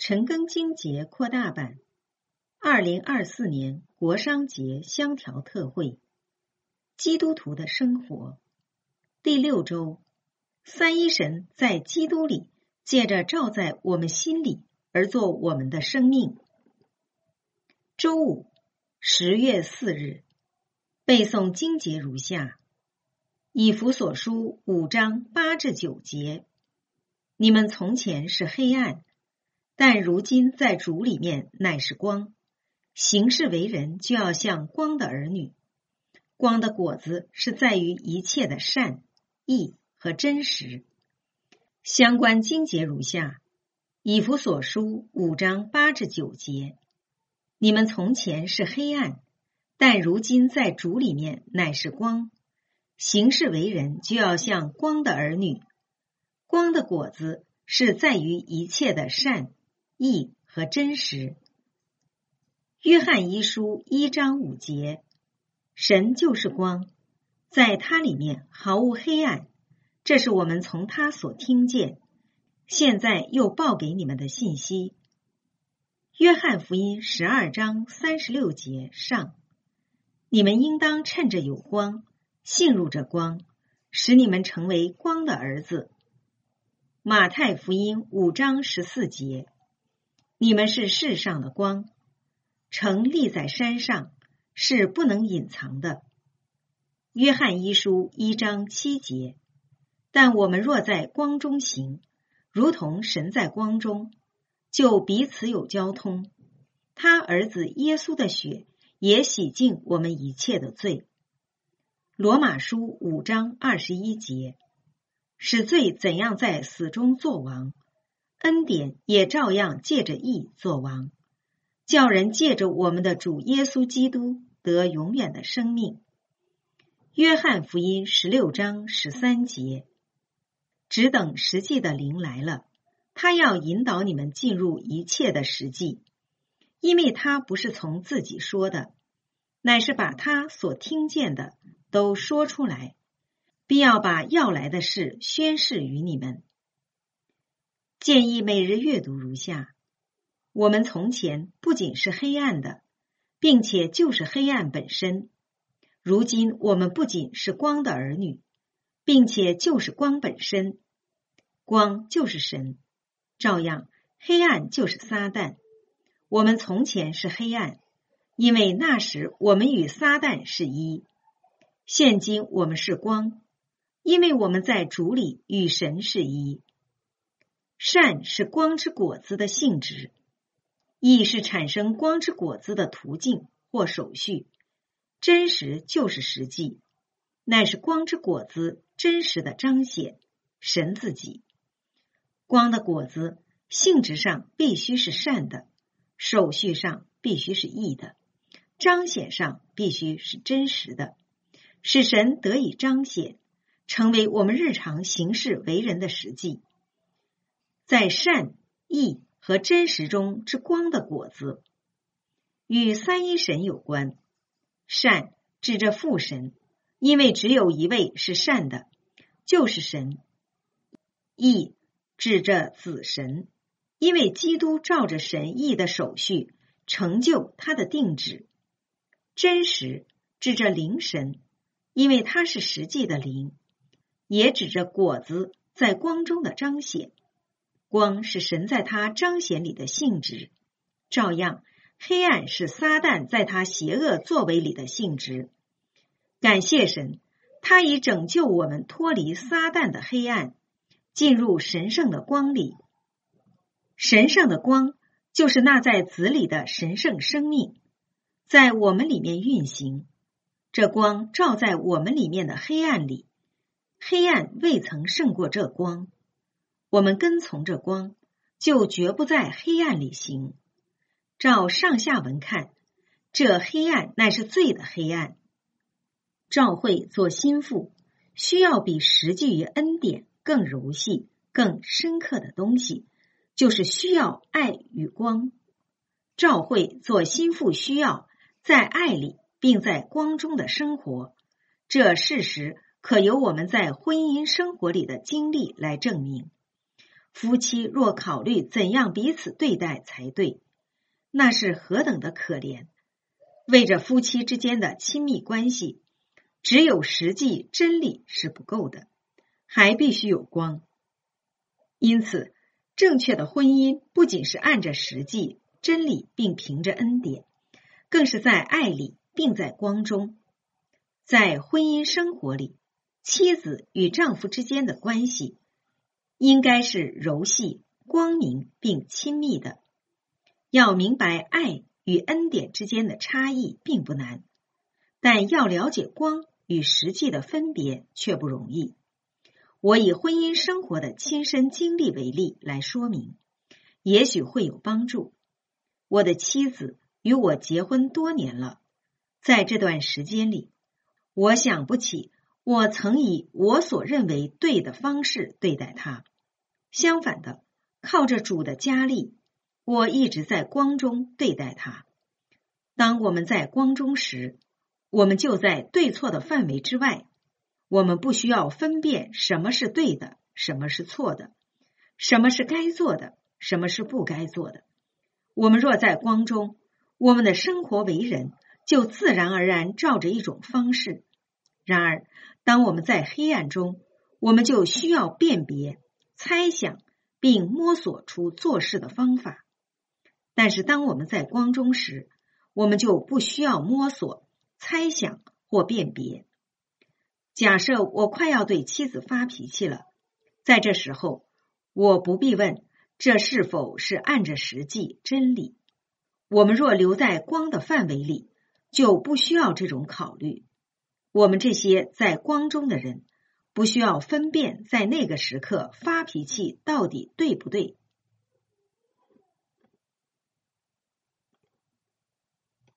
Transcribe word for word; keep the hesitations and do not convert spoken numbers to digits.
陈庚金节扩大版二零二四年国商节香调特会基督徒的生活第六周，三一神在基督里借着照在我们心里而做我们的生命。周五，十月四日，背诵经节如下：以弗所书五章八至九节，你们从前是黑暗，但如今在主里面乃是光，行事为人就要像光的儿女。光的果子是在于一切的善、义和真实。相关经节如下：以弗所书五章八至九节，你们从前是黑暗，但如今在主里面乃是光，行事为人就要像光的儿女。光的果子是在于一切的善、义和真实。约翰一书一章五节，神就是光，在他里面毫无黑暗，这是我们从他所听见，现在又报给你们的信息。约翰福音十二章三十六节上，你们应当趁着有光，信入这光，使你们成为光的儿子。马太福音五章十四节，你们是世上的光，城立在山上，是不能隐藏的。约翰一书一章七节，但我们若在光中行，如同神在光中，就彼此有交通。他儿子耶稣的血也洗净我们一切的罪。罗马书五章二十一节，使罪怎样在死中作王，恩典也照样借着义作王，叫人借着我们的主耶稣基督得永远的生命。约翰福音十六章十三节，只等实际的灵来了，他要引导你们进入一切的实际，因为他不是从自己说的，乃是把他所听见的都说出来，必要把要来的事宣示于你们。建议每日阅读如下：我们从前不仅是黑暗的，并且就是黑暗本身。如今我们不仅是光的儿女，并且就是光本身。光就是神，照样黑暗就是撒旦。我们从前是黑暗，因为那时我们与撒旦是一。现今我们是光，因为我们在主里与神是一。善是光之果子的性质，义是产生光之果子的途径或手续，真实就是实际，乃是光之果子真实的彰显，神自己。光的果子性质上必须是善的，手续上必须是义的，彰显上必须是真实的，使神得以彰显，成为我们日常行事为人的实际。在善、义和真实中之光的果子，与三一神有关。善指着父神，因为只有一位是善的，就是神。义指着子神，因为基督照着神义的手续成就他的定旨。真实指着灵神，因为他是实际的灵，也指着果子在光中的彰显。光是神在他彰显里的性质，照样黑暗是撒旦在他邪恶作为里的性质。感谢神，他已拯救我们脱离撒旦的黑暗，进入神圣的光里。神圣的光就是那在子里的神圣生命，在我们里面运行。这光照在我们里面的黑暗里，黑暗未曾胜过这光。我们跟从这光，就绝不在黑暗里行。照上下文看，这黑暗乃是罪的黑暗。照会做心腹，需要比实际于恩典更柔细、更深刻的东西，就是需要爱与光。照会做心腹需要在爱里并在光中的生活，这事实可由我们在婚姻生活里的经历来证明。 夫妻若考虑怎样彼此对待才对，那是何等的可怜！为着夫妻之间的亲密关系，只有实际真理是不够的，还必须有光。因此，正确的婚姻不仅是按着实际真理并凭着恩典，更是在爱里并在光中。在婚姻生活里，妻子与丈夫之间的关系应该是柔细、光明并亲密的。要明白爱与恩典之间的差异并不难，但要了解光与实际的分别却不容易。我以婚姻生活的亲身经历为例来说明，也许会有帮助。我的妻子与我结婚多年了，在这段时间里，我想不起我曾以我所认为对的方式对待她。相反的，靠着主的加力，我一直在光中对待她。当我们在光中时，我们就在对错的范围之外，我们不需要分辨什么是对的，什么是错的，什么是该做的，什么是不该做的。我们若在光中，我们的生活为人就自然而然照着一种方式。然而，当我们在黑暗中，我们就需要辨别、猜想并摸索出做事的方法。但是当我们在光中时，我们就不需要摸索、猜想或辨别。假设我快要对妻子发脾气了，在这时候，我不必问这是否是按着实际真理。我们若留在光的范围里，就不需要这种考虑。我们这些在光中的人，不需要分辨在那个时刻发脾气到底对不对。